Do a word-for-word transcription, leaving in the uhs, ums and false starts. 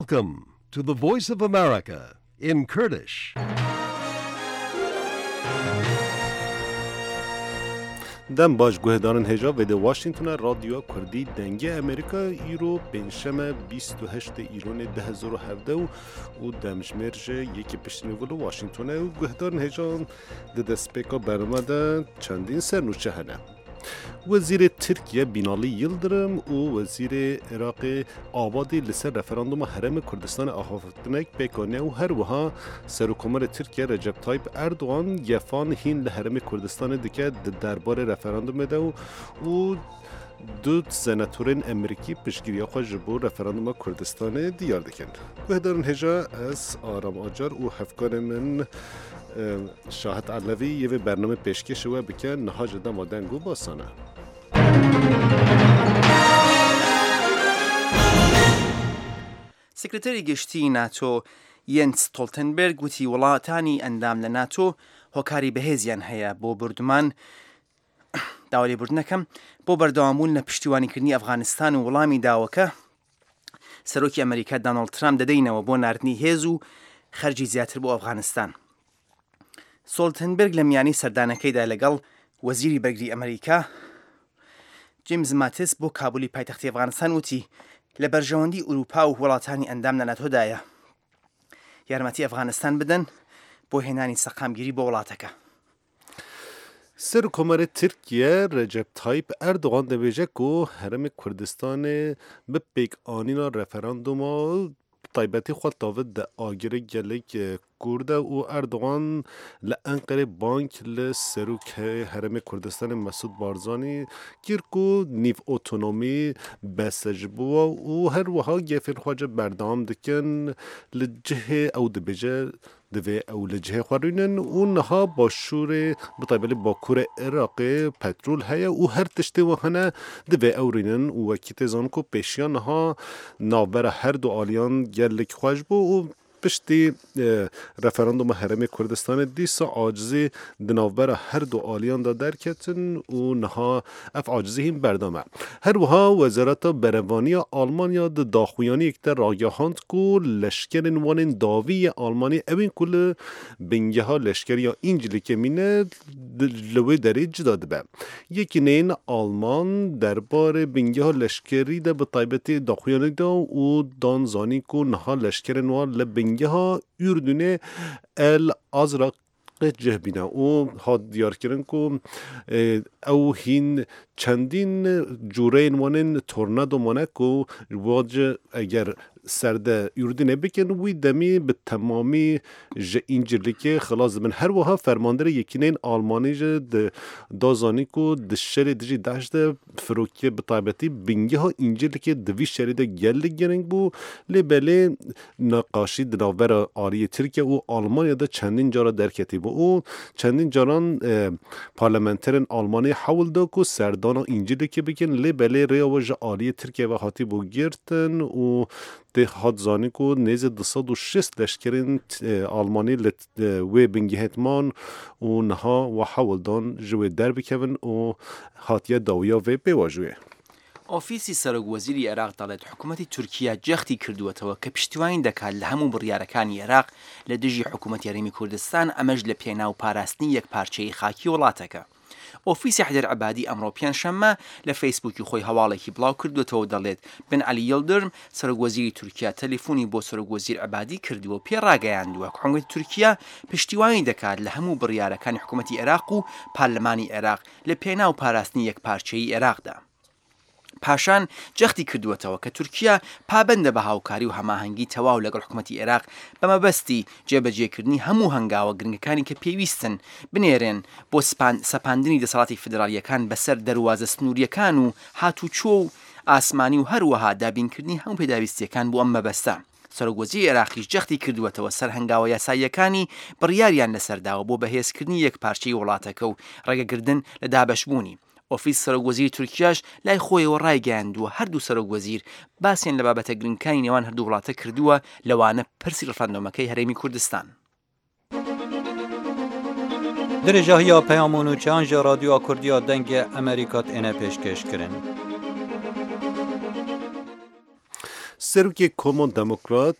Welcome to the Voice of America in Kurdish. دم باش گوهدارن هجا و ده واشنگتن رادیو کردی دنگه امریکا ایرو پنجشنبه بیست و هشت ایرون ده هزار و هفده و و دمجمرج یکی پشتنگول واشنگتن و گوهدارن هجا ده دسپیکا برنامه ده چندین سرنوچه هنه. وزیر ترکیه بینالی یلدرم و وزیر عراق آبادی لسر رفراندوم حرم کردستان آخافتنک بکنه و هر وها سرکمر ترکیه رجب طایب اردوغان یفان هین لحرم کردستان دکه دربار رفراندوم ده و دو سناتورین امریکی پشگیری خواه جبو رفراندوم کردستان دیار دکن. بهدارن هجا از آرام آجار و حفکان من شاهد علوی یه برنامه پیشکش و بکن نهاج دم دنگو باسانه. سکرتری گشتی ناتو ینس ستولتنبرگ وتی وڵاتانی ئەندام لە ناتۆ هۆکاری بەهێزیان هەیە بۆ بردومان داوای لێبوردنەکەم بۆ بەردەوامبوون لە پشتیوانیکردنی ئەفغانستان و وەڵامی داوەکە سەرۆکی ئەمریکا دۆناڵد ترامپ دەدەینەوە بۆ ناردنی هێز و خەرجی زیاتر بۆ ئەفغانستان. سۆلتنبرگ لە میانی سەردانەکەیدا لەگەڵ وەزیری بەرگری ئەمریکا جیمز ماتیس بۆ کابولی پایتەختی ئەفغانستان وتی لە بەرژەوەندی ئوروپا و وڵاتانی ئەندام لە ناتۆدایە یارمەتی ئەفغانستان بدەن بۆ هێنانی سەقامگیری بۆ وڵاتەکە. سرکمر ترکیه رجب طایب اردوغان دبیجه که حرم کردستان به پیک آنینا رفراندوم طایبتی خود تاود ده آگره گلک کرده و اردوغان لانقره بانک لسروک حرم کردستان مسعود بارزانی کرکو نیف اتونومی بسج بوا و هر وها گفر خواجه بردام دکن لجه او دبیجه دوی او لجه خوارینن و نها با شور بطایبالی باکور عراق پترول هیا و هر تشتی و هنه دوی او رینن و وکیت زانکو پیشیان نها نابر هر دو آلیان گلک خواج بو و پشتی رفراندوم حرم کردستان دیسا عاجزی دناوبر هر دو آلیان دا درکتن و نها اف عاجزی هم بردامه. هر وها وزارت بروانی آلمانیا دا داخویانی اکتر راگهاند که لشکر وان داوی آلمانی اوین کل بنگه ها لشکر یا اینجلی که مینه لوی داری جداد به. یکی نین آلمان دربار بنگه ها لشکری دا به طایبت داخویانی دا و دانزانی که نها لشکر نوان لبنگه ها اردن الازرق جهبینا و ها دیار کردن که او هین چندین جورین وانن تورنادو مانه که واجه اگر سرده اردن بکن وی دمی به تمامی ج اینجلی که خلاص من هر وها فرماندر یکینین آلمانی ج دازانی که دشر دیجی داشت فروکی به طایبتی بینگه ها اینجلی که دوی شرید گل گرنگ بو لبله نقاشی دناور آری ترکیه و آلمانی دا چندین جارا درکتی بو و چندین جاران پارلمنترین آلمانی حول دا که سردانا اینجلی که بکن لبله ریاوج آری ترکیه و حاتی بو گرتن و ده هات زانی کو نیز دوصد و شست لشکرین آلمانی لت و بنگهتمان و نها و حولدان جوی در بکن و هاتیه داویا و بواجوه. ئۆفیسی سەرۆکوەزیری عێراق دەڵێت حکوومەتی تورکیا جەختی کردووەتەوە کە پشتیوانی دەکات لە هەموو بڕیارەکانی عێراق لە دژی حکوومەتی هەرێمی کوردستان ئەمەش لە پێناو پاراستنی یەکپارچەیی خاکی وڵاتەکە. ئۆفیسی حیدەر عەبادی ئەمڕۆ پێنجشەممە لە فەیسبووکی خۆی هەواڵێکی بڵاو کردوێتەوە دەڵێت بن عەلی یڵدرم سەرۆکوەزیری تورکیا تەلیفۆنی بۆ سەرۆکوەزیر عەبادی کردووە و پێڕاگەیاندووە کە حکوومەتی تورکیا پشتیوانی دەکات لە هەموو بڕیارەکانی حکوومەتی عێراق و پارلەمانی عێراق لە پێناو پاراستنی یەکپارچەیی عێراقدا. پاشان جەختی کردووەتەوە کە تورکیا پابەندە بە هاوکاری و هەماهەنگی تەواو لەگەڵ حکوومەتی عێراق بەمەبەستی جێبەجێکردنی هەموو هەنگاوە گرنگەکانی کە پێویستن بنێرێن بۆ سەپاندنی دەسەڵاتی فیدرالیەکان بەسەر دەروازە سنووریەکان و هاتوچۆ و ئاسمانی و هەروەها دابینکردنی هەموو پێداویستیەکان بۆ ئەم مەبەستە. سەرۆکوەزیری عێراقیش جەختی کردووەتەوە سەر هەنگاوە یاساییەکانی بڕیاریان لەسەرداوە بۆ بەهێزکردنی یەکپارچەی وڵاتەکە و ڕێگەگرتن لە دابەشبوونی. ئۆفیس سەرۆکوەزیری تورکیاش لای خۆیەوە ڕایگەیاندووە هەردوو سەرۆکوەزیر باسییان لە بابەتە گرنگەکانی نێوان هەردوو وڵاتە کردووە لەوانە پرسی ڕەفراندۆمەکەی هەرێمی کوردستان. درێژاهیا پەیامۆن و چیانژە رادیۆ کوردیا دەنگە ئەمریکات ئێنە پێشکەشکردن. سروکی کۆمۆن دموکرات